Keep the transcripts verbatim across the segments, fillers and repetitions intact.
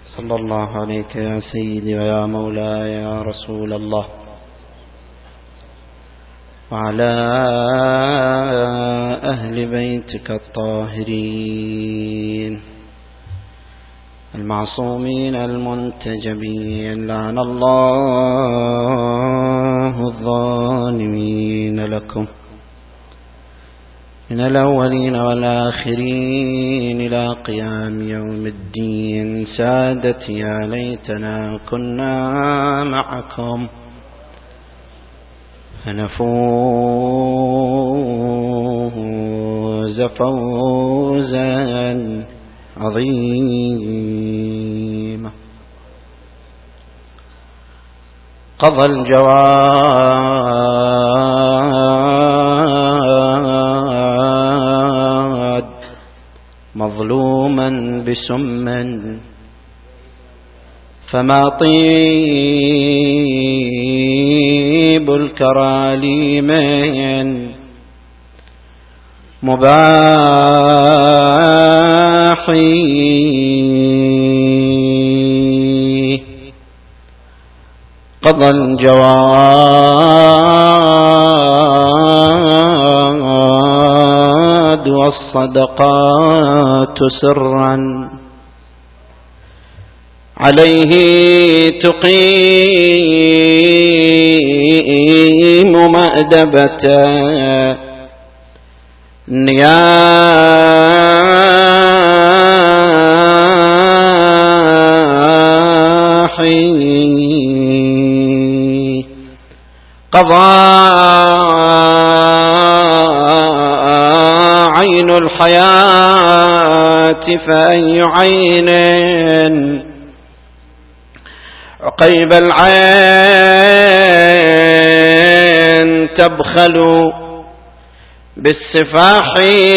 صلى الله عليك يا سيدي ويا مولاي يا رسول الله، وعلى أهل بيتك الطاهرين المعصومين المنتجبين، لعن الله الظالمين لكم من الأولين والآخرين إلى قيام يوم الدين. سادتي يا ليتنا كنا معكم فنفوز فوزا عظيما. قضى الجواد مظلوما بسم، فما طيب الكراليم مباحي. قضى الجواد والصدقات سرا عليه تقيم مأدبة نياحي. قضى عين الحياة فأي عين عقيب العين تبخل بالسفاح.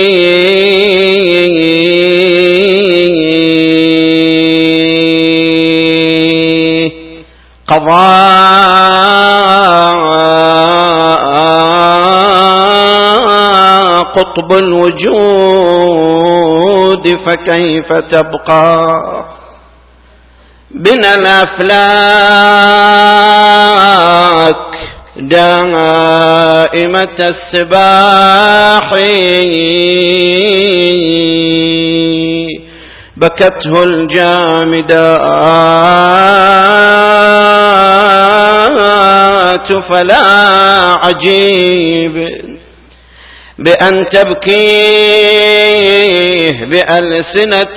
قضى قطب الوجود فكيف تبقى بنا الأفلاك دائمة السباح. بكته الجامدات فلا عجيب بأن تبكيه بألسنة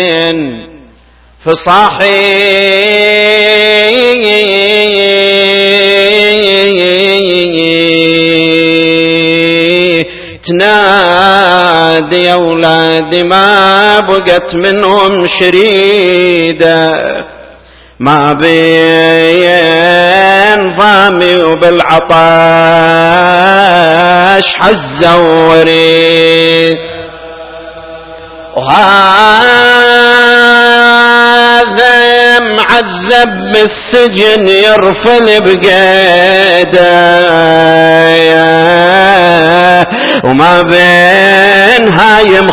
فصاحي. تنادي يا أولاد ما بقت منهم شريدة، ما بين ضامي وبالعطاش حزة وريد. وهذا معذب بالسجن يرفل بقيده، وما بين هايم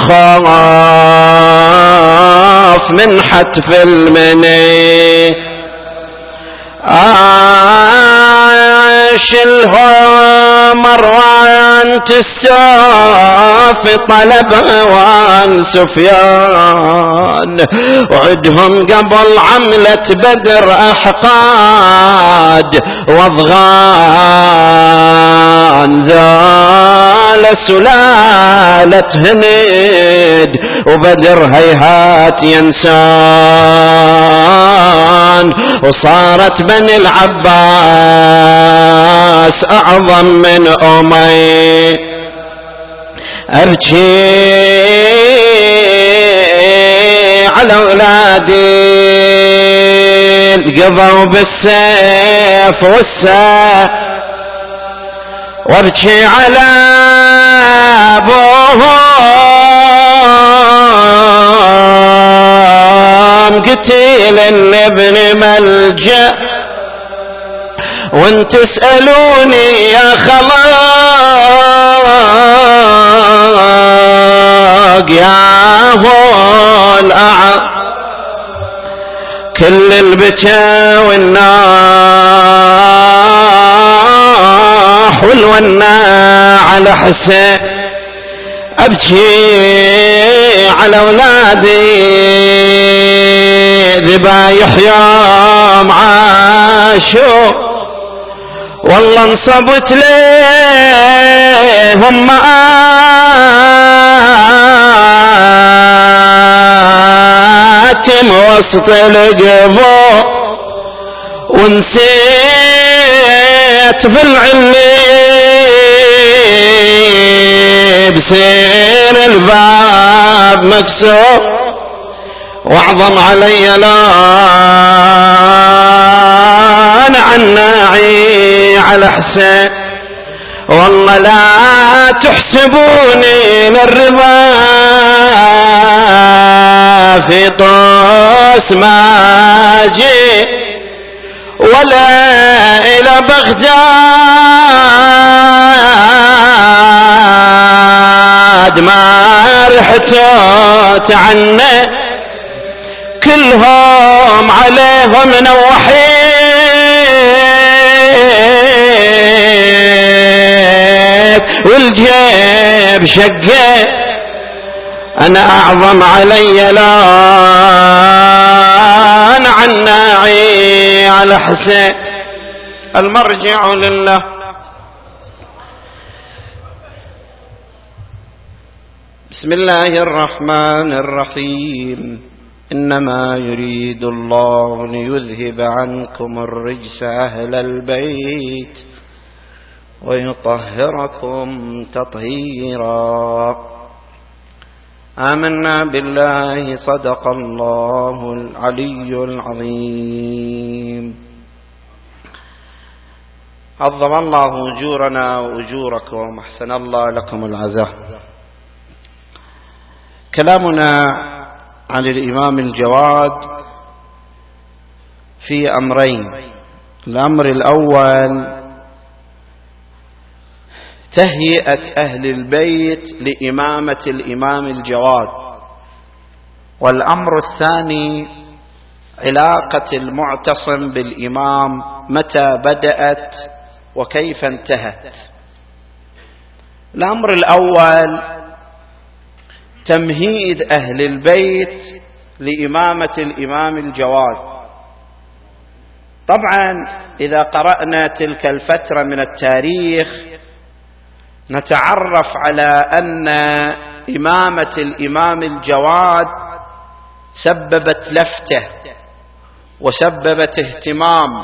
خاف من حتف المني. عاشلها مروان الساف طلبها وان سفيان، وعدهم قبل عملة بدر أحقاد واضغان ذال سلالة هند، وبدر هيهات ينسان، وصارت بني العباس أعظم من أمي. أبكي على أولادي قضوا بالسيف والسيف، وابكي على أبوهم قتيل الابن ملجأ. وان تسألوني يا خلاق يا هو الأعظم كل البكا والناح والوناع على حسين، أبكي على أولادي ذبايح يوم عاشوا، والله انصبت ليهم مآتم وسط القبور، ونسيت في العلي بسير الباب مكسور، واعظم علي لان عناعي على حسين، والله لا تحسبوني للرضا في طوس ما جي، ولا إلى بغداد ما رحت تعنى، كلهم عليهم نوحيت والجيب شقيت، أنا أعظم علي لان عناعي على حسين. المرجع لله. بسم الله الرحمن الرحيم. إنما يريد الله ليذهب عنكم الرجس أهل البيت ويطهركم تطهيرا. آمنا بالله، صدق الله العلي العظيم. عظم الله أجورنا وأجوركم، أحسن الله لكم العزاء. كلامنا عن الإمام الجواد في أمرين. الأمر الأول تهيئة أهل البيت لإمامة الإمام الجواد، والأمر الثاني علاقة المعتصم بالإمام، متى بدأت وكيف انتهت. الأمر الأول تمهيد أهل البيت لإمامة الإمام الجواد. طبعا إذا قرأنا تلك الفترة من التاريخ نتعرف على أن إمامة الإمام الجواد سببت لفتة وسببت اهتمام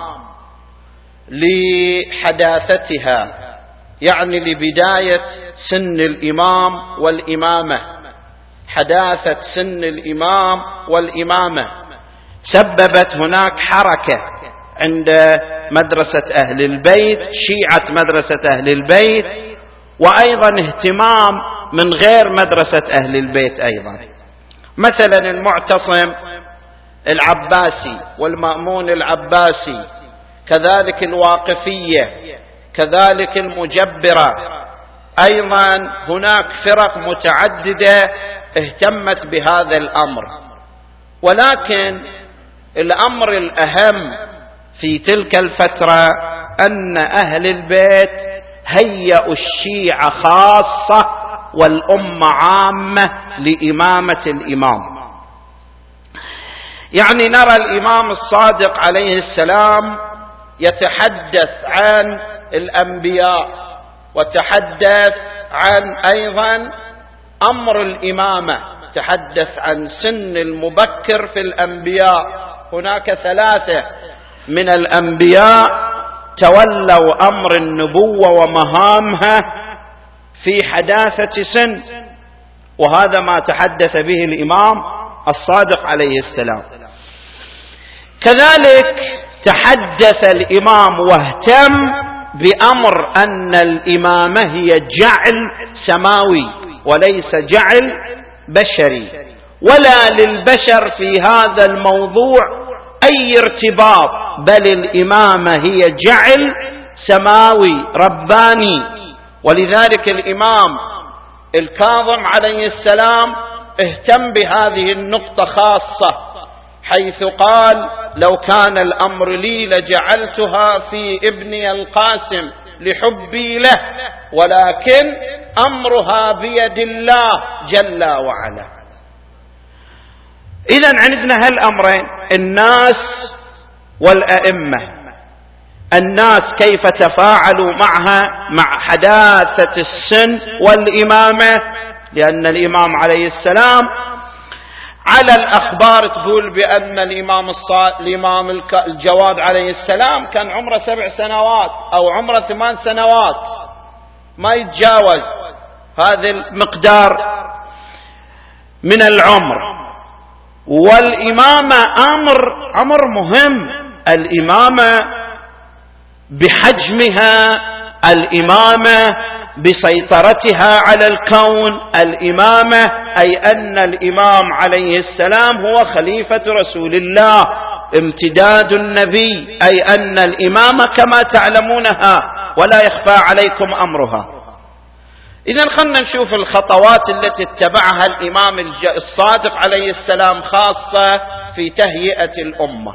لحداثتها، يعني لبداية سن الإمام والإمامة، حداثة سن الإمام والإمامة سببت هناك حركة عند مدرسة أهل البيت، شيعة مدرسة أهل البيت، وأيضا اهتمام من غير مدرسة أهل البيت أيضا. مثلا المعتصم العباسي والمأمون العباسي، كذلك الواقفية، كذلك المجبرة، أيضا هناك فرق متعددة اهتمت بهذا الأمر. ولكن الأمر الأهم في تلك الفترة أن أهل البيت هيئوا الشيعة خاصة والأمة عامة لإمامة الإمام. يعني نرى الإمام الصادق عليه السلام يتحدث عن الأنبياء، وتحدث عن أيضا أمر الإمامة، تحدث عن سن المبكر في الأنبياء. هناك ثلاثة من الأنبياء تولوا أمر النبوة ومهامها في حداثة سن، وهذا ما تحدث به الإمام الصادق عليه السلام. كذلك تحدث الإمام واهتم بأمر أن الإمامة هي جعل سماوي وليس جعل بشري، ولا للبشر في هذا الموضوع أي ارتباط، بل الإمامة هي جعل سماوي رباني. ولذلك الإمام الكاظم عليه السلام اهتم بهذه النقطة خاصة، حيث قال: لو كان الأمر لي لجعلتها في ابني القاسم لحبي له، ولكن أمرها بيد الله جل وعلا. إذن عندنا هالأمرين، الناس والأئمة. الناس كيف تفاعلوا معها مع حداثة السن والإمامة، لأن الإمام عليه السلام على الأخبار تقول بأن الإمام, الإمام الجواد عليه السلام كان عمره سبع سنوات أو عمره ثمان سنوات، ما يتجاوز هذا المقدار من العمر. والإمامة أمر أمر مهم، الإمامة بحجمها، الإمامة بسيطرتها على الكون، الإمامة أي أن الإمام عليه السلام هو خليفة رسول الله، امتداد النبي، أي أن الإمامة كما تعلمونها ولا يخفى عليكم أمرها. إذن خلنا نشوف الخطوات التي اتبعها الإمام الصادق عليه السلام خاصة في تهيئة الأمة.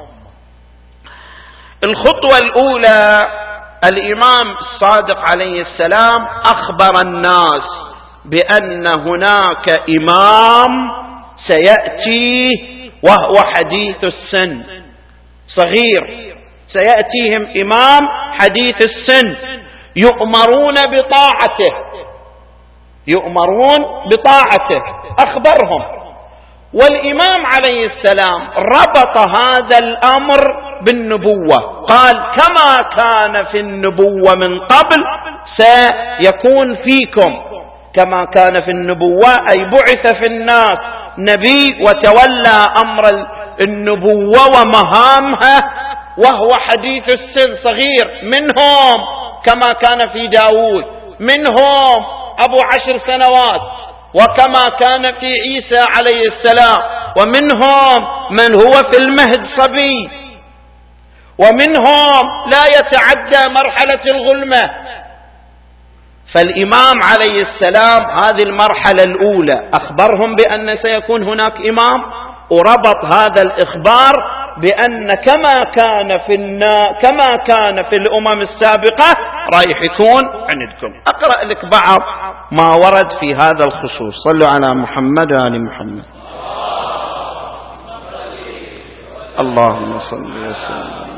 الخطوة الأولى، الإمام الصادق عليه السلام أخبر الناس بأن هناك إمام سيأتي وهو حديث السن صغير، سيأتيهم إمام حديث السن يؤمرون بطاعته، يؤمرون بطاعته، أخبرهم. والإمام عليه السلام ربط هذا الأمر بالنبوة، قال كما كان في النبوة من قبل سيكون فيكم، كما كان في النبوة أي بعث في الناس نبي وتولى أمر النبوة ومهامها وهو حديث السن صغير، منهم كما كان في داود، منهم أبو عشر سنوات وكما كان في عيسى عليه السلام، ومنهم من هو في المهد صبي، ومنهم لا يتعدى مرحلة الغلمة. فالإمام عليه السلام هذه المرحلة الأولى أخبرهم بأن سيكون هناك إمام، وربط هذا الإخبار بأن كما كان في النا... كما كان في الأمم السابقة رايح يكون عندكم. أقرأ لك بعض ما ورد في هذا الخصوص. صلوا على محمد وآل محمد. اللهم صل وسلم.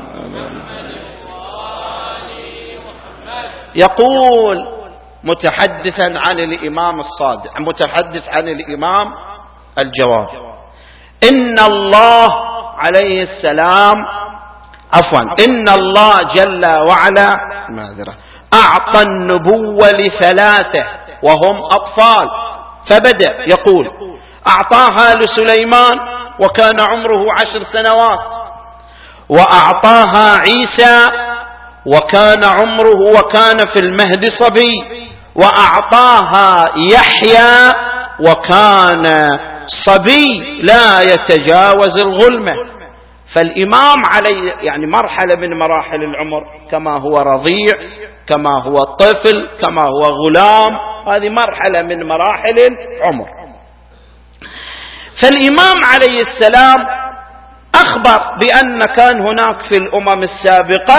يقول متحدثا عن الإمام الصادق، متحدث عن الإمام الجواد، إن الله عليه السلام عفوا إن الله جل وعلا معذرة أعطى النبوة لثلاثة وهم أطفال، فبدأ يقول أعطاها لسليمان وكان عمره عشر سنوات، وأعطاها عيسى وكان عمره وكان في المهد صبي، وأعطاها يحيى وكان صبي لا يتجاوز الغلمة. فالإمام عليه يعني مرحلة من مراحل العمر، كما هو رضيع، كما هو طفل، كما هو غلام، هذه مرحلة من مراحل العمر. فالإمام عليه السلام أخبر بأن كان هناك في الأمم السابقة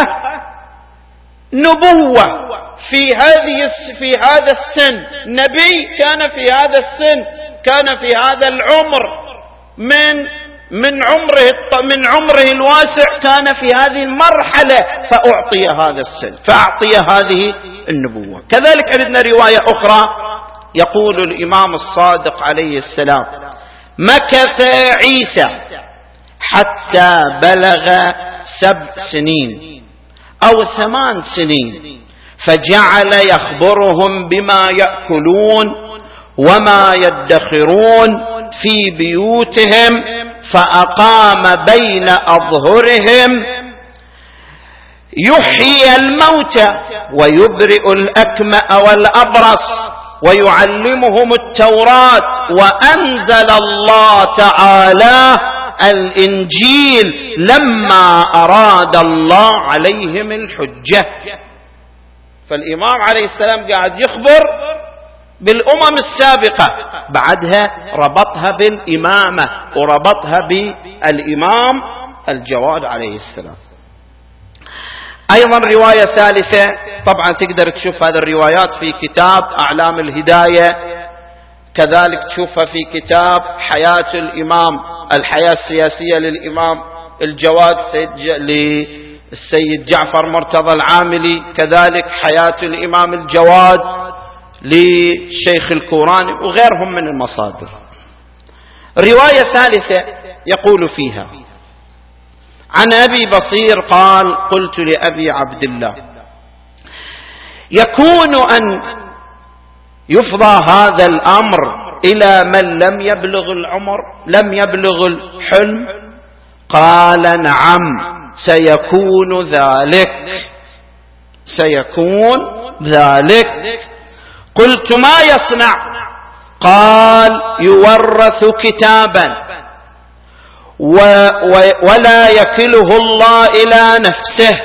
نبوة في هذه في هذا السن، نبي كان في هذا السن، كان في هذا العمر، من من عمره من عمره الواسع كان في هذه المرحلة، فأعطي هذا السن، فأعطي هذه النبوة. كذلك عندنا رواية أخرى يقول الإمام الصادق عليه السلام مكث عيسى حتى بلغ سبع سنين أو ثمان سنين، فجعل يخبرهم بما يأكلون وما يدخرون في بيوتهم، فأقام بين أظهرهم يحيي الموتى ويبرئ الأكمأ والأبرص ويعلمهم التوراة، وأنزل الله تعالى الإنجيل لما أراد الله عليهم الحجة. فالإمام عليه السلام قاعد يخبر بالأمم السابقة، بعدها ربطها بالإمامة وربطها بالإمام الجواد عليه السلام. أيضا رواية ثالثة، طبعا تقدر تشوف هذه الروايات في كتاب أعلام الهداية، كذلك تشوفها في كتاب حياة الإمام، الحياة السياسية للإمام الجواد للسيد جعفر مرتضى العاملي، كذلك حياة الإمام الجواد للشيخ الكوراني وغيرهم من المصادر. رواية ثالثة يقول فيها عن أبي بصير قال: قلت لأبي عبد الله: يكون أن يفضى هذا الأمر إلى من لم يبلغ العمر، لم يبلغ الحلم؟ قال: نعم، سيكون ذلك، سيكون ذلك. قلت: ما يصنع؟ قال: يورث كتابا و و ولا يكله الله إلى نفسه.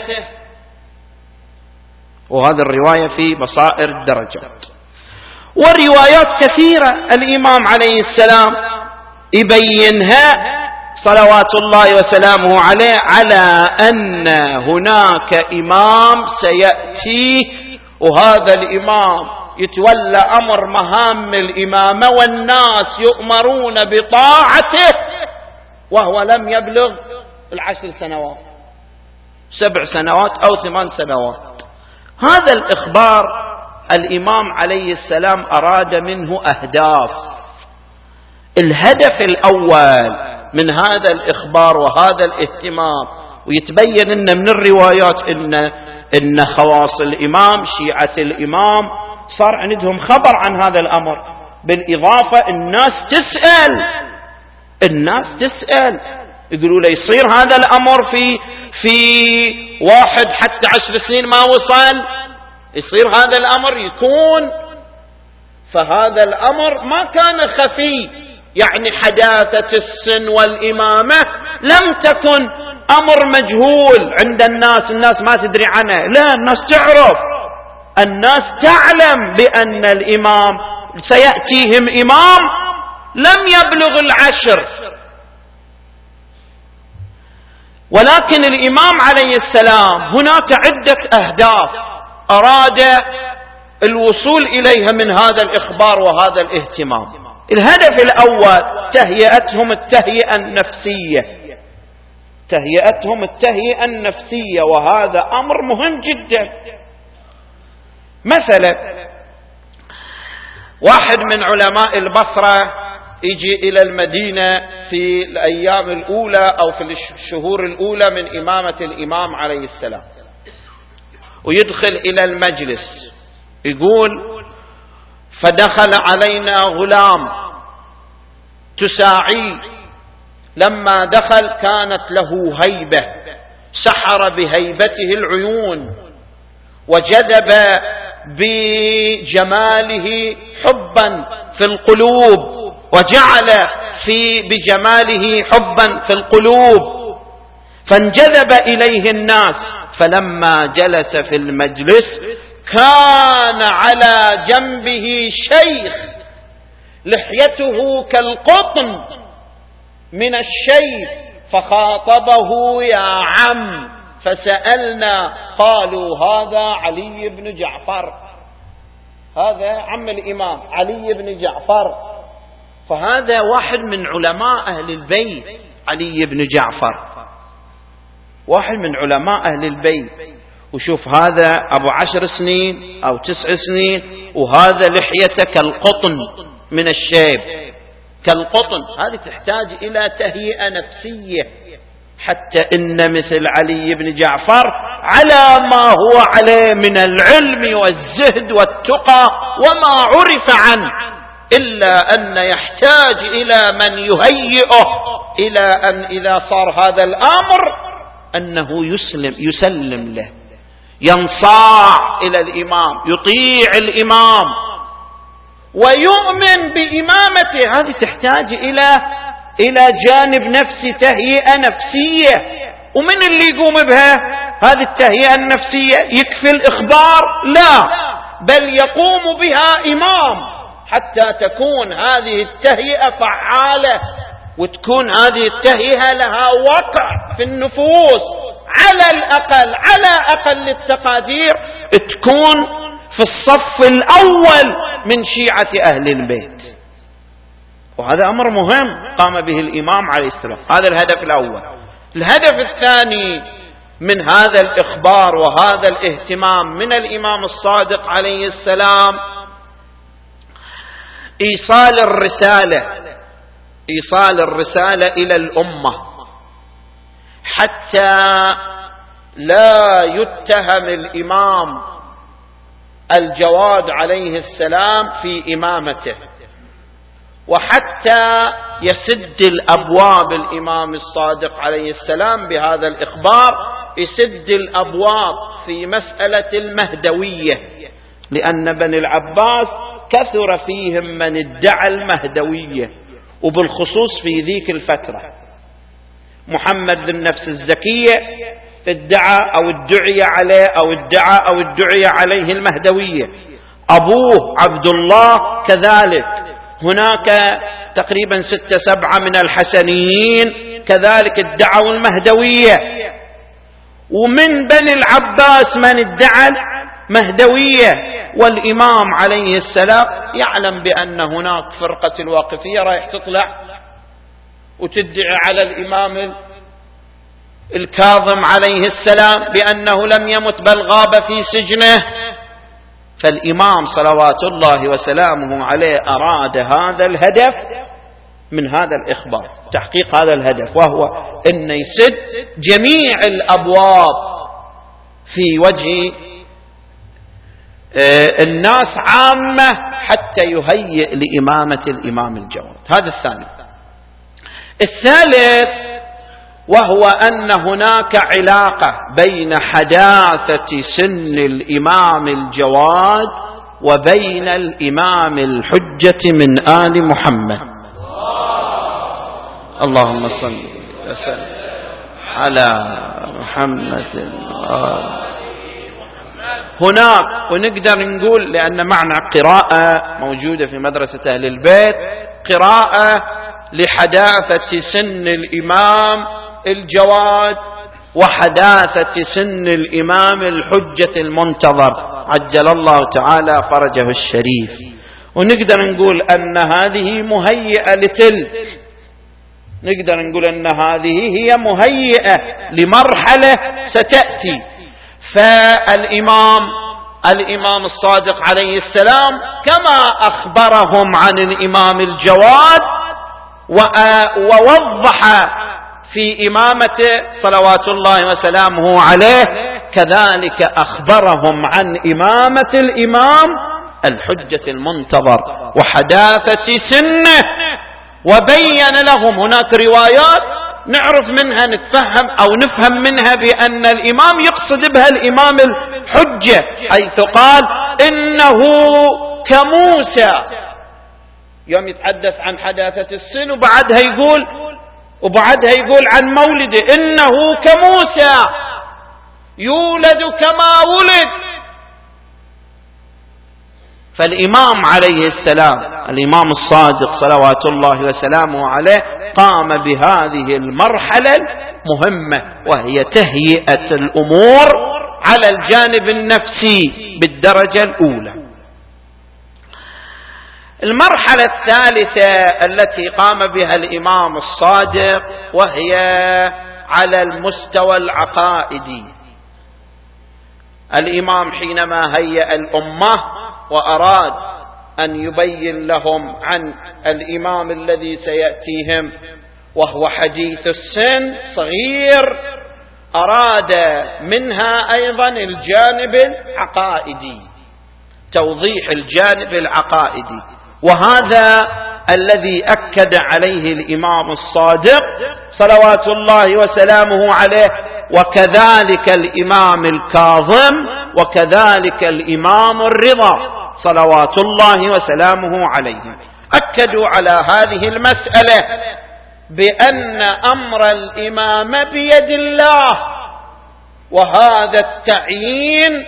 وهذه الرواية في بصائر الدرجات. والروايات كثيرة الإمام عليه السلام يبينها صلوات الله وسلامه عليه على أن هناك إمام سيأتي، وهذا الإمام يتولى أمر مهام الإمامة والناس يؤمرون بطاعته وهو لم يبلغ العشر سنوات، سبع سنوات أو ثمان سنوات. هذا الإخبار الإمام عليه السلام أراد منه أهداف. الهدف الأول من هذا الإخبار وهذا الاهتمام، ويتبين إن من الروايات إن إن خواص الإمام، شيعة الإمام، صار عندهم خبر عن هذا الأمر. بالإضافة الناس تسأل، الناس تسأل يقولوا له يصير هذا الأمر في في واحد حتى عشر سنين ما وصل، يصير هذا الأمر يكون. فهذا الأمر ما كان خفي، يعني حداثة السن والإمامة لم تكن أمر مجهول عند الناس، الناس ما تدري عنه، لا، الناس تعرف، الناس تعلم بأن الإمام سيأتيهم إمام لم يبلغ العشر. ولكن الإمام عليه السلام هناك عدة أهداف أراد الوصول إليها من هذا الإخبار وهذا الاهتمام. الهدف الأول تهيئتهم التهيئة النفسية، تهيئتهم التهيئة النفسية، وهذا أمر مهم جدا. مثلا واحد من علماء البصرة يجي إلى المدينة في الأيام الأولى أو في الشهور الأولى من إمامة الإمام عليه السلام، ويدخل إلى المجلس، يقول: فدخل علينا غلام تساعي، لما دخل كانت له هيبة، سحر بهيبته العيون، وجذب بجماله حبا في القلوب، وجعل في بجماله حبا في القلوب، فانجذب إليه الناس. فلما جلس في المجلس كان على جنبه شيخ لحيته كالقطن من الشيب، فخاطبه: يا عم. فسألنا قالوا: هذا علي بن جعفر، هذا عم الإمام علي بن جعفر. فهذا واحد من علماء أهل البيت، علي بن جعفر واحد من علماء أهل البيت. وشوف هذا أبو عشر سنين أو تسع سنين، وهذا لحيته كالقطن من الشيب، كالقطن. هذه تحتاج إلى تهيئة نفسية، حتى إن مثل علي بن جعفر على ما هو عليه من العلم والزهد والتقى وما عرف عنه، إلا أن يحتاج إلى من يهيئه إلى أن إذا صار هذا الأمر أنه يسلم يسلم له، ينصاع إلى الإمام، يطيع الإمام ويؤمن بإمامته. هذه تحتاج إلى إلى جانب نفسي، تهيئة نفسية. ومن اللي يقوم بها هذه التهيئة النفسية؟ يكفي الإخبار؟ لا، بل يقوم بها إمام، حتى تكون هذه التهيئة فعالة وتكون هذه التهيئة لها وقع في النفوس، على الأقل على أقل التقادير تكون في الصف الأول من شيعة أهل البيت. وهذا أمر مهم قام به الإمام عليه السلام. هذا الهدف الأول. الهدف الثاني من هذا الإخبار وهذا الاهتمام من الإمام الصادق عليه السلام إيصال الرسالة إيصال الرسالة إلى الأمة، حتى لا يتهم الإمام الجواد عليه السلام في إمامته، وحتى يسد الأبواب الإمام الصادق عليه السلام بهذا الإخبار، يسد الأبواب في مسألة المهدوية، لأن بني العباس كثر فيهم من ادعى المهدوية، وبالخصوص في ذيك الفترة محمد بالنفس الزكية ادعى أو ادعي عليه أو ادعى أو ادعي عليه المهدوية، أبوه عبد الله كذلك، هناك تقريبا ستة سبعة من الحسنيين كذلك ادعوا المهدوية، ومن بني العباس من ادعى مهدوية. والإمام عليه السلام يعلم بأن هناك فرقة الواقفية رايح تطلع وتدعي على الإمام الكاظم عليه السلام بأنه لم يمت بل غاب في سجنه. فالإمام صلوات الله وسلامه عليه أراد هذا الهدف من هذا الإخبار، تحقيق هذا الهدف، وهو أن يسد جميع الأبواب في وجه الناس عامة حتى يهيئ لإمامة الإمام الجواد. هذا الثاني. الثالث وهو أن هناك علاقة بين حداثة سن الإمام الجواد وبين الإمام الحجة من آل محمد. اللهم صل وسلم على محمد. هناك ونقدر نقول، لأن معنى قراءة موجودة في مدرسة أهل البيت، قراءة لحداثة سن الإمام الجواد وحداثة سن الإمام الحجة المنتظر عجل الله تعالى فرجه الشريف. ونقدر نقول أن هذه مهيئة لتلك، نقدر نقول أن هذه هي مهيئة لمرحلة ستأتي. فالإمام الإمام الصادق عليه السلام كما أخبرهم عن الإمام الجواد ووضح في إمامته صلوات الله وسلامه عليه، كذلك أخبرهم عن إمامة الإمام الحجة المنتظر وحداثة سنه، وبين لهم هناك روايات نعرف منها نتفهم أو نفهم منها بأن الإمام يقصد بها الإمام الحجة، حيث قال إنه كموسى، يوم يتحدث عن حداثة السن وبعدها يقول وبعدها يقول عن مولده إنه كموسى يولد كما ولد. فالإمام عليه السلام الإمام الصادق صلوات الله وسلامه عليه قام بهذه المرحلة المهمة، وهي تهيئة الأمور على الجانب النفسي بالدرجة الأولى. المرحلة الثالثة التي قام بها الإمام الصادق وهي على المستوى العقائدي. الإمام حينما هيأ الأمة وأراد أن يبين لهم عن الإمام الذي سيأتيهم وهو حديث السن صغير، أراد منها أيضا الجانب العقائدي، توضيح الجانب العقائدي، وهذا الذي أكد عليه الإمام الصادق صلوات الله وسلامه عليه، وكذلك الإمام الكاظم، وكذلك الإمام الرضا صلوات الله وسلامه عليهم. أكدوا على هذه المسألة بأن أمر الإمامة بيد الله، وهذا التعيين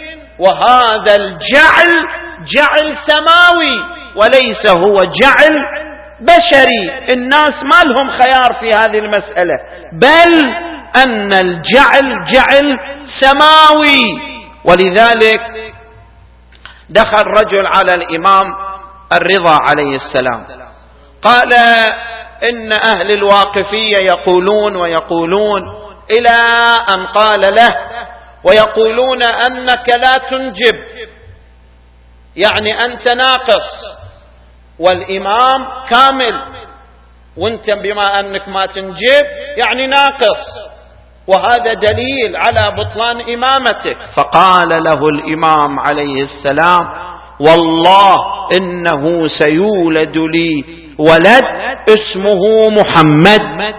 وهذا الجعل جعل سماوي وليس هو جعل بشري، الناس ما لهم خيار في هذه المسألة، بل أن الجعل جعل سماوي. ولذلك دخل رجل على الإمام الرضا عليه السلام قال إن أهل الواقفية يقولون ويقولون، إلى أن قال له ويقولون أنك لا تنجب، يعني أنت ناقص والإمام كامل، وانت بما أنك ما تنجب يعني ناقص، وهذا دليل على بطلان إمامتك. فقال له الإمام عليه السلام والله إنه سيولد لي ولد اسمه محمد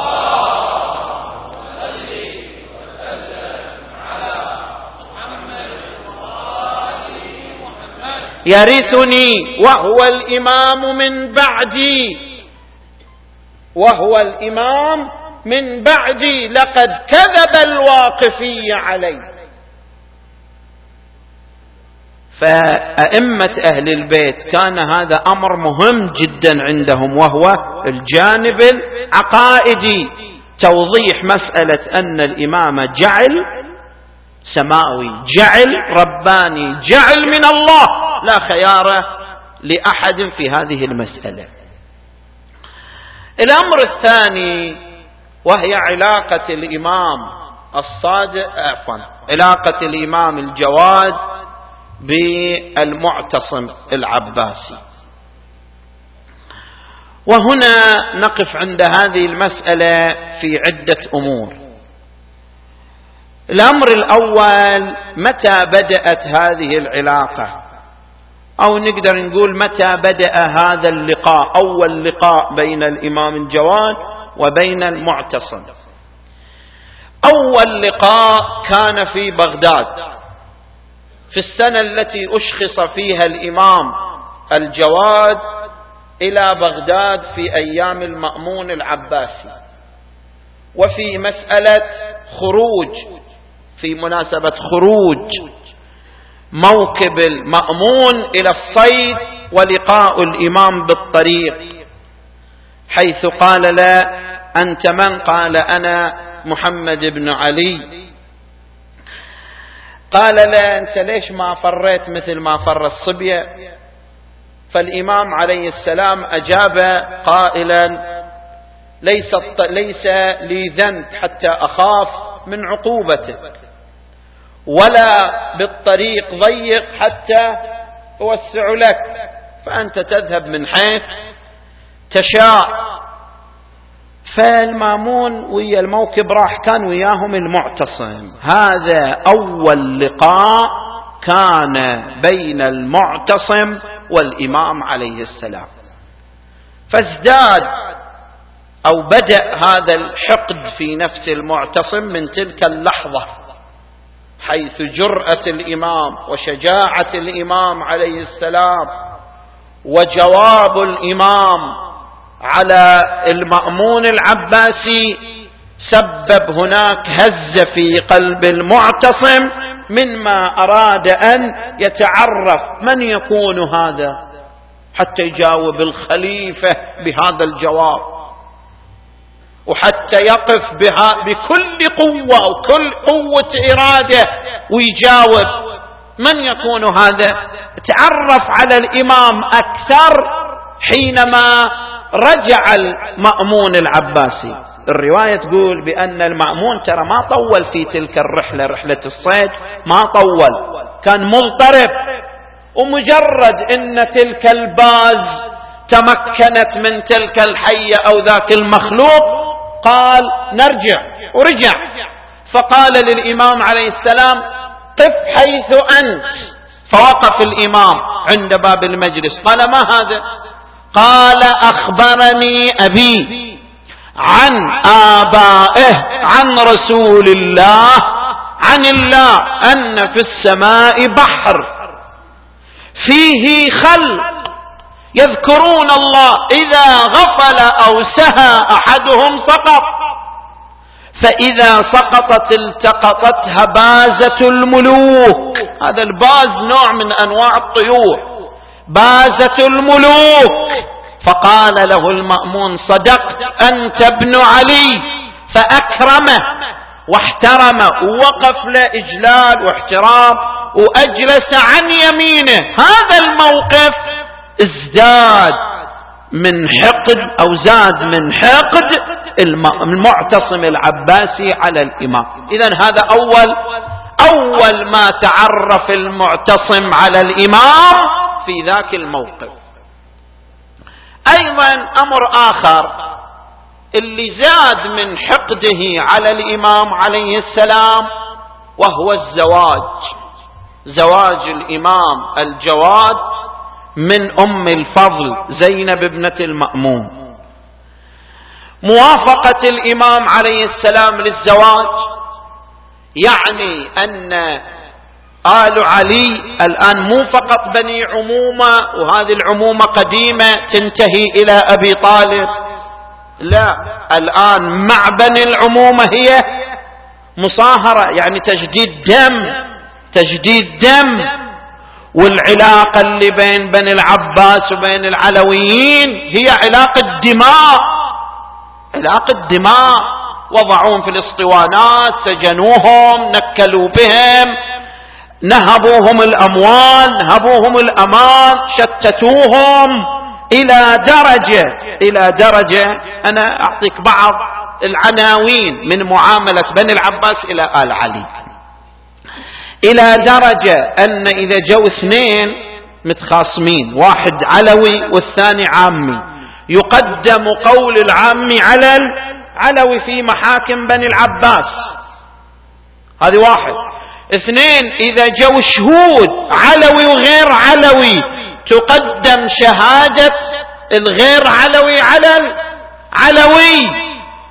يرثني وهو الإمام من بعدي، وهو الإمام من بعدي، لقد كذب الواقفي علي. فأئمة أهل البيت كان هذا أمر مهم جدا عندهم، وهو الجانب العقائدي، توضيح مسألة أن الإمام جعل سماوي، جعل رباني، جعل من الله، لا خيار لأحد في هذه المسألة. الأمر الثاني وهي علاقة الإمام الصادق عفوا علاقة الإمام الجواد بالمعتصم العباسي. وهنا نقف عند هذه المسألة في عدة أمور. الأمر الأول، متى بدأت هذه العلاقة، أو نقدر نقول متى بدأ هذا اللقاء، أول لقاء بين الإمام الجواد وبين المعتصم. أول لقاء كان في بغداد في السنة التي أشخص فيها الإمام الجواد إلى بغداد في أيام المأمون العباسي، وفي مسألة خروج، في مناسبة خروج موكب المأمون إلى الصيد ولقاء الإمام بالطريق، حيث قال لا أنت من؟ قال أنا محمد بن علي. قال لا أنت ليش ما فريت مثل ما فر الصبية؟ فالإمام عليه السلام أجاب قائلا ليس, ليس لي ذنب حتى أخاف من عقوبتك، ولا بالطريق ضيق حتى أوسع لك، فأنت تذهب من حيث تشاء. فالمامون ويا الموكب راح، كان وياهم المعتصم. هذا أول لقاء كان بين المعتصم والإمام عليه السلام، فازداد أو بدأ هذا الحقد في نفس المعتصم من تلك اللحظة، حيث جرأة الإمام وشجاعة الإمام عليه السلام وجواب الإمام على المأمون العباسي سبب هناك هزة في قلب المعتصم، مما أراد أن يتعرف من يكون هذا حتى يجاوب الخليفة بهذا الجواب، وحتى يقف بها بكل قوة وكل قوة إرادة ويجاوب من يكون هذا. تعرف على الإمام أكثر حينما رجع المأمون العباسي. الرواية تقول بأن المأمون ترى ما طول في تلك الرحلة، رحلة الصيد ما طول، كان مضطرب، ومجرد أن تلك الباز تمكنت من تلك الحية أو ذاك المخلوق قال نرجع، ورجع. فقال للإمام عليه السلام قف حيث أنت، فوقف الإمام عند باب المجلس. قال ما هذا؟ قال أخبرني أبي عن آبائه عن رسول الله عن الله أن في السماء بحر فيه خلق يذكرون الله، إذا غفل أو سهى أحدهم سقط، فإذا سقطت التقطتها بازة الملوك. هذا الباز نوع من أنواع الطيور، بازة الملوك فقال له المأمون: صدقت، أنت ابن علي. فأكرمه واحترمه ووقف له إجلال واحترام وأجلس عن يمينه. هذا الموقف ازداد من حقد أو زاد من حقد المعتصم العباسي على الإمام. إذن هذا أول أول ما تعرف المعتصم على الإمام في ذاك الموقف. أيضا أمر آخر اللي زاد من حقده على الإمام عليه السلام وهو الزواج، زواج الإمام الجواد من أم الفضل زينب ابنة المأمون. موافقة الإمام عليه السلام للزواج يعني أن آل علي الآن مو فقط بني عمومة وهذه العمومة قديمة تنتهي إلى أبي طالب، لا، الآن مع بني العمومة هي مصاهرة، يعني تجديد دم، تجديد دم. والعلاقة اللي بين بني العباس وبين العلويين هي علاقة دماء، علاقة دماء. وضعوهم في الاسطوانات، سجنوهم، نكلوا بهم، نهبوهم الأموال، نهبوهم الأمان، شتتوهم إلى درجة إلى درجة أنا أعطيك بعض العناوين من معاملة بني العباس إلى آل علي، إلى درجة أن إذا جو اثنين متخاصمين، واحد علوي والثاني عامي، يقدم قول العامي على العلوي في محاكم بني العباس. هذه واحد. اثنين، إذا جو شهود علوي وغير علوي تقدم شهادة الغير علوي على العلوي،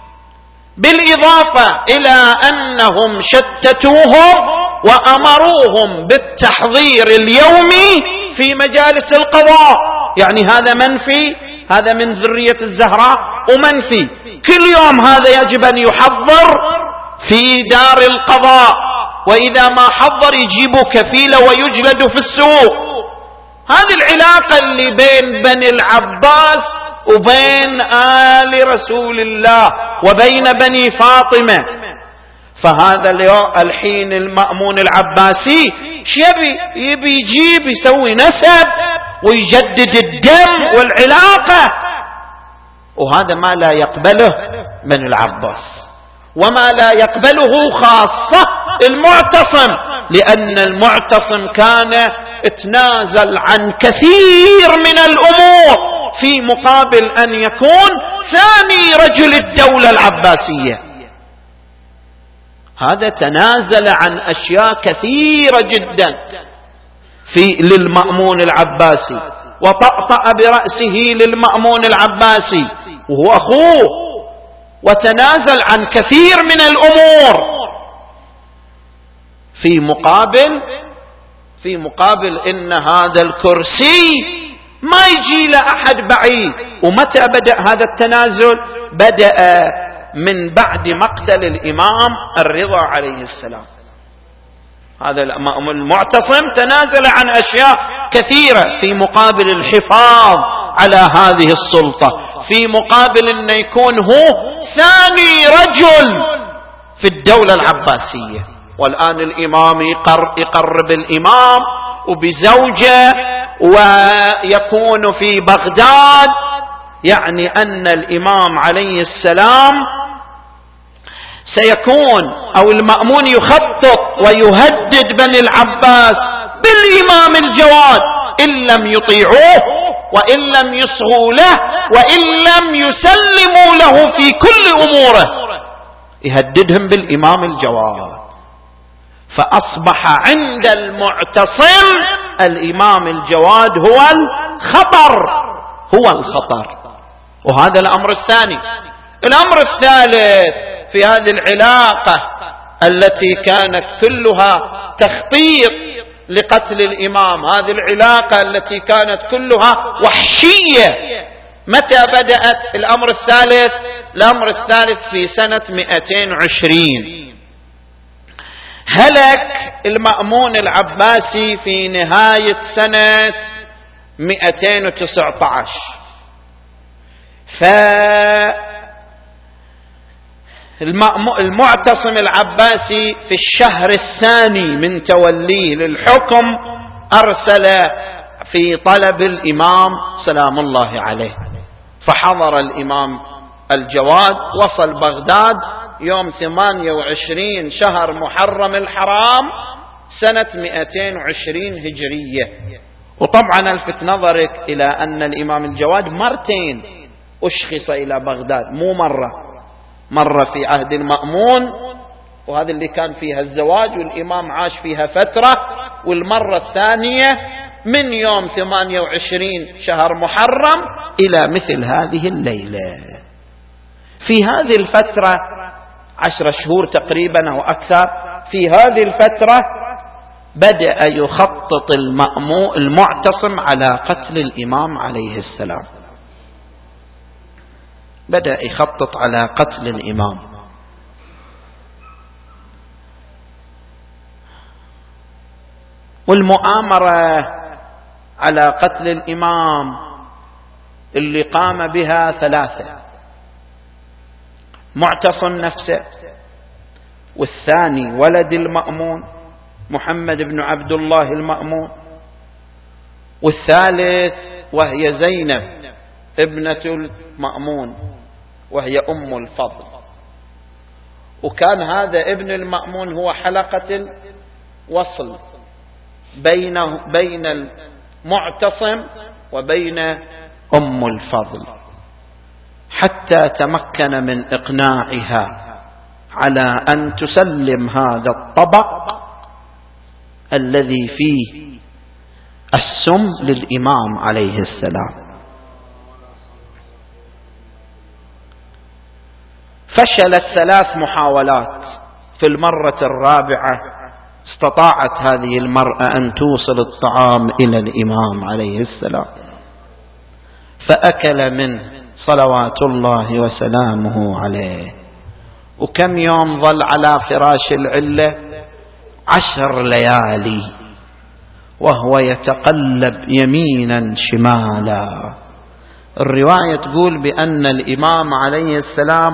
بالإضافة إلى أنهم شتتوهم وأمروهم بالتحضير اليومي في مجالس القضاء. يعني هذا منفي، هذا من ذرية الزهراء ومنفي، كل يوم هذا يجب أن يحضر في دار القضاء، وإذا ما حضر يجيبوا كفيلة ويجلد في السوق. هذه العلاقة اللي بين بني العباس وبين آل رسول الله وبين بني فاطمة. فهذا اليوم الحين المأمون العباسي شيبي يبي يجيب يسوي نسب ويجدد الدم والعلاقة، وهذا ما لا يقبله بني العباس وما لا يقبله خاصة المعتصم، لأن المعتصم كان اتنازل عن كثير من الأمور في مقابل أن يكون ثاني رجل الدولة العباسية. هذا تنازل عن أشياء كثيرة جدا في للمأمون العباسي، وطأطأ برأسه للمأمون العباسي وهو أخوه، وتنازل عن كثير من الأمور في مقابل في مقابل إن هذا الكرسي ما يجي لأحد بعيد. ومتى بدأ هذا التنازل؟ بدأ من بعد مقتل الإمام الرضا عليه السلام. هذا المعتصم تنازل عن أشياء كثيرة في مقابل الحفاظ على هذه السلطة، في مقابل أن يكون هو ثاني رجل في الدولة العباسية. والآن الإمام يقر يقرب الإمام وبزوجة ويكون في بغداد، يعني أن الإمام عليه السلام سيكون أو المأمون يخطط ويهدد بني العباس بالإمام الجواد إن لم يطيعوه وإن لم يصغوا له وإن لم يسلموا له في كل أموره، يهددهم بالإمام الجواد. فأصبح عند المعتصم الإمام الجواد هو الخطر، هو الخطر. وهذا الأمر الثاني. الأمر الثالث في هذه العلاقة التي كانت كلها تخطيط لقتل الإمام، هذه العلاقة التي كانت كلها وحشية، متى بدأت؟ الأمر الثالث الأمر الثالث في سنة مئتين وعشرين. هلك المأمون العباسي في نهاية سنة مئتين وتسعة عشر. فالمعتصم العباسي في الشهر الثاني من توليه للحكم أرسل في طلب الإمام سلام الله عليه، فحضر الإمام الجواد، وصل بغداد يوم ثمانية وعشرين شهر محرم الحرام سنة مئتين وعشرين هجرية. وطبعا الفت نظرك إلى أن الإمام الجواد مرتين أشخص إلى بغداد، مو مرة، مرة في عهد المأمون وهذا اللي كان فيها الزواج والإمام عاش فيها فترة، والمرة الثانية من يوم ثمانية وعشرين شهر محرم إلى مثل هذه الليلة. في هذه الفترة عشر شهور تقريبا أو أكثر، في هذه الفترة بدأ يخطط المعتصم على قتل الإمام عليه السلام، بدأ يخطط على قتل الإمام. والمؤامرة على قتل الإمام اللي قام بها ثلاثة: معتصم نفسه، والثاني ولد المأمون محمد بن عبد الله المأمون، والثالث وهي زينب ابنة المأمون وهي أم الفضل. وكان هذا ابن المأمون هو حلقة الوصل بينه بين المعتصم وبين أم الفضل، حتى تمكن من إقناعها على أن تسلم هذا الطبق الذي فيه السم للإمام عليه السلام. فشلت ثلاث محاولات، في المرة الرابعة استطاعت هذه المرأة أن توصل الطعام إلى الإمام عليه السلام، فأكل منه صلوات الله وسلامه عليه. وكم يوم ظل على فراش العلة؟ عشر ليالي وهو يتقلب يمينا شمالا. الرواية تقول بأن الإمام عليه السلام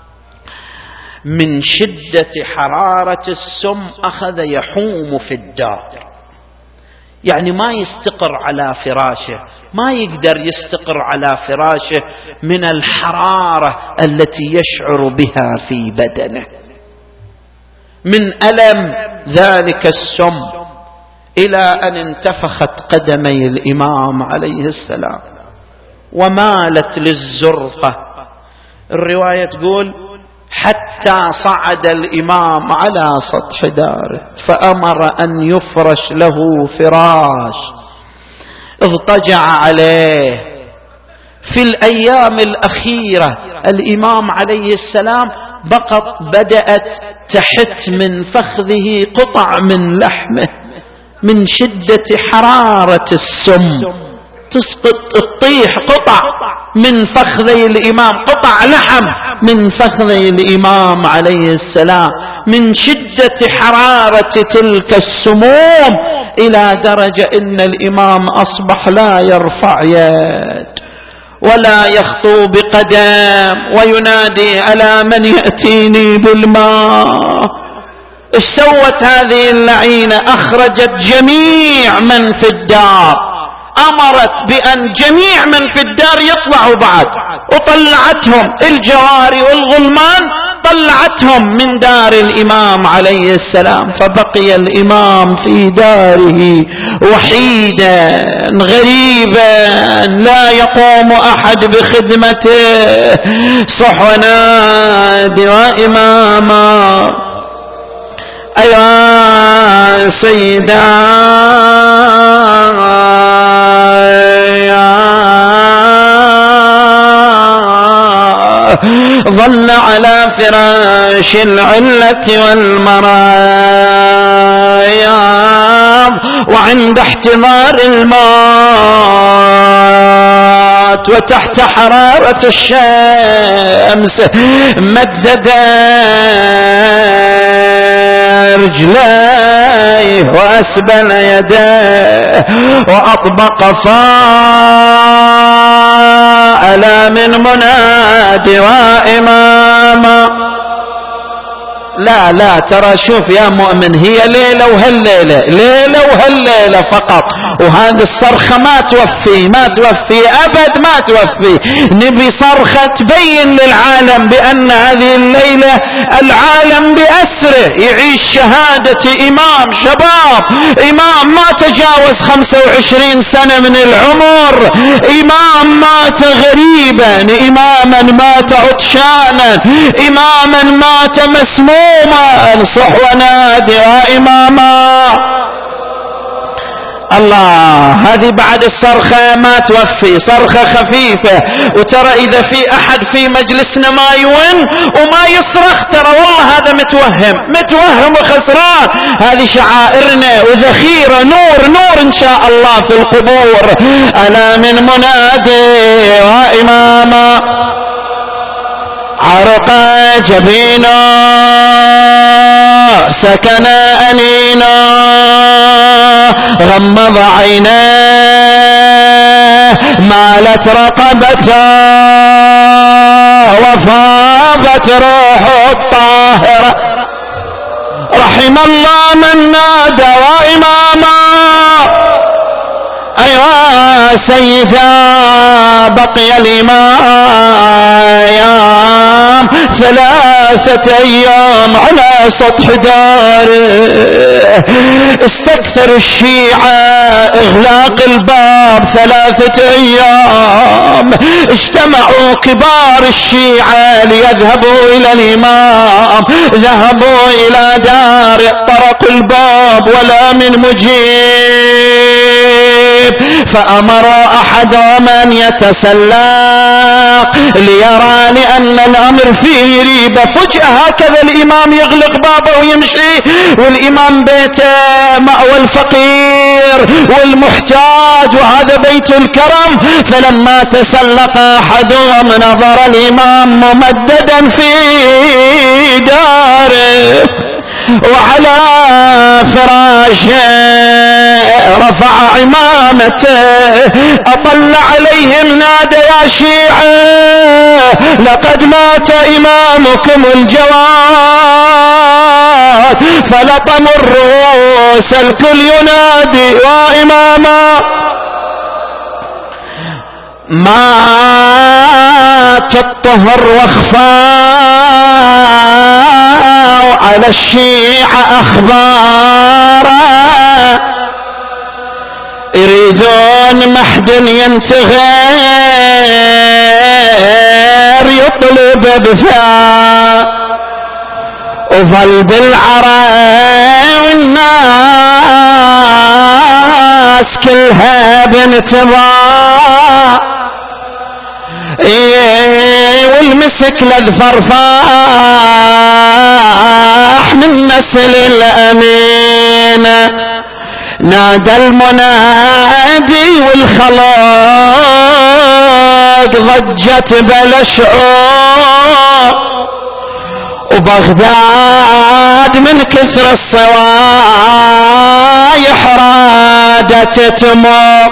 من شدة حرارة السم أخذ يحوم في الدار، يعني ما يستقر على فراشه، ما يقدر يستقر على فراشه من الحرارة التي يشعر بها في بدنه من ألم ذلك السم، إلى أن انتفخت قدمي الإمام عليه السلام ومالت للزرقة. الرواية تقول حتى صعد الإمام على سطح داره فأمر أن يفرش له فراش، اضطجع عليه. في الأيام الأخيرة الإمام عليه السلام بقت بدأت تحت من فخذه قطع من لحمه من شدة حرارة السم، تسقط تطيح قطع من فخذي الإمام، قطع لحم من فخذي الإمام عليه السلام من شدة حرارة تلك السموم، إلى درجة إن الإمام أصبح لا يرفع يد ولا يخطو بقدم وينادي ألا من يأتيني بالماء. ايش سوت هذه اللعينة؟ أخرجت جميع من في الدار، أمرت بأن جميع من في الدار يطلعوا بعد، وطلعتهم الجواري والغلمان، طلعتهم من دار الإمام عليه السلام، فبقي الإمام في داره وحيدا غريبا لا يقوم أحد بخدمته. صح ونادي وإماما أيها سيدا ظل على فراش العلة والمرايا وعند احتضار الموت وتحت حرارة الشمس مدد رجليه وأسبل يديه وأطبق فاء لا ألا من منادي وإماما. لا لا ترى شوف يا مؤمن، هي ليلة وهالليلة، ليلة وهالليلة فقط، وهذه الصرخة ما توفي ما توفي أبد ما توفي. نبي صرخة تبين للعالم بأن هذه الليلة العالم بأسره يعيش شهادة إمام شباب، إمام ما تجاوز خمسة وعشرين سنة من العمر، إمام مات غريبا، إماما مات عطشانا، إماما مات مسموما. انصح ونادي يا إماما. الله، هذه بعد الصرخة ما توفي، صرخة خفيفة. وترى إذا في أحد في مجلسنا ما يون وما يصرخ، ترى والله هذا متوهم متوهم وخسران. هذه شعائرنا وذخيرة نور نور إن شاء الله في القبور. ألا من منادي وإماما، عرق جبينا سكن أنينا، غمض عيناه مالت رقبته، وفاضت روحه الطاهرة. رحم الله من نادى وإماما. أيها سيدا بقي الإمام ثلاثة أيام على سطح داره. استكثر الشيعة إغلاق الباب ثلاثة أيام. اجتمعوا كبار الشيعة ليذهبوا إلى الإمام، ذهبوا إلى دار، طرقوا الباب ولا من مجيب، فأمر أحدهم أن يتسلق ليرى لأن الأمر فيه ريبة. فجأة هكذا الإمام يغلق بابه ويمشي، والإمام بيته مأوى الفقير والمحتاج، وهذا بيت الكرم. فلما تسلق أحدهم نظر الإمام ممددا في داره وعلى فراشه، رفع عمامته، أطل عليهم، نادى يا شيعة لقد مات إمامكم الجواد. فلطموا الرؤوس، الكل ينادي وإماما. مات الطهر واخفاوا على الشيعة أخبارا، يريدون محد ينتغير يطلب بثاء، وظل بالعراء والناس كلها بانتظار. ايه والمسك للفرفاح من نسل الأمين، نادى المنادي والخلاق ضجت بلا شعور، وبغداد من كثر الصوايح رادت تمر.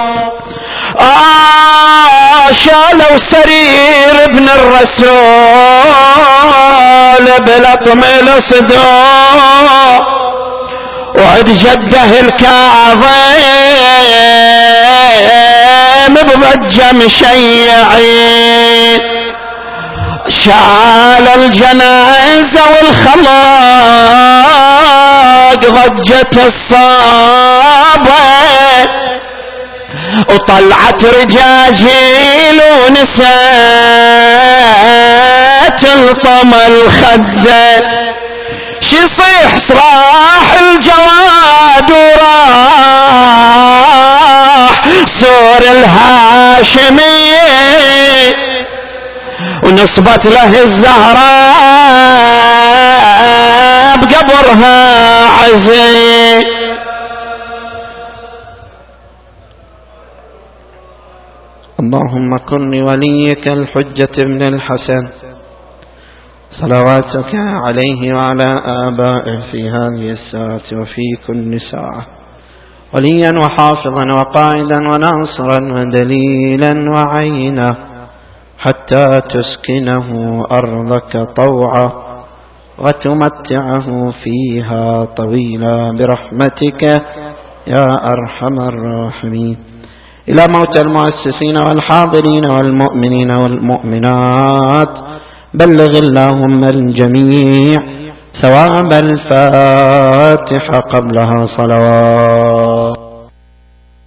آه شالوا سرير ابن الرسول بلطم الصدور، وعد جده الكاظم بضجة مشيعين. شال الجنازة والخلاق ضجة الصابة، وطلعت رجاجيل ونسات الطم الخدة. شصيح صراح الجواد وراح سور الهاشمية، ونصبت له الزهراء بقبرها عزي. اللهم كن لوليك الحجة ابن الحسن صلواتك عليه وعلى آبائه في هذه الساعة وفي كل ساعة، وليا وحافظا وقائدا وناصرا ودليلا وعينا حتى تسكنه أرضك طوعا وتمتعه فيها طويلا برحمتك يا أرحم الراحمين. إلى موتى المؤسسين والحاضرين والمؤمنين والمؤمنات بلغ اللهم الجميع ثواب الفاتحة قبلها صلوات.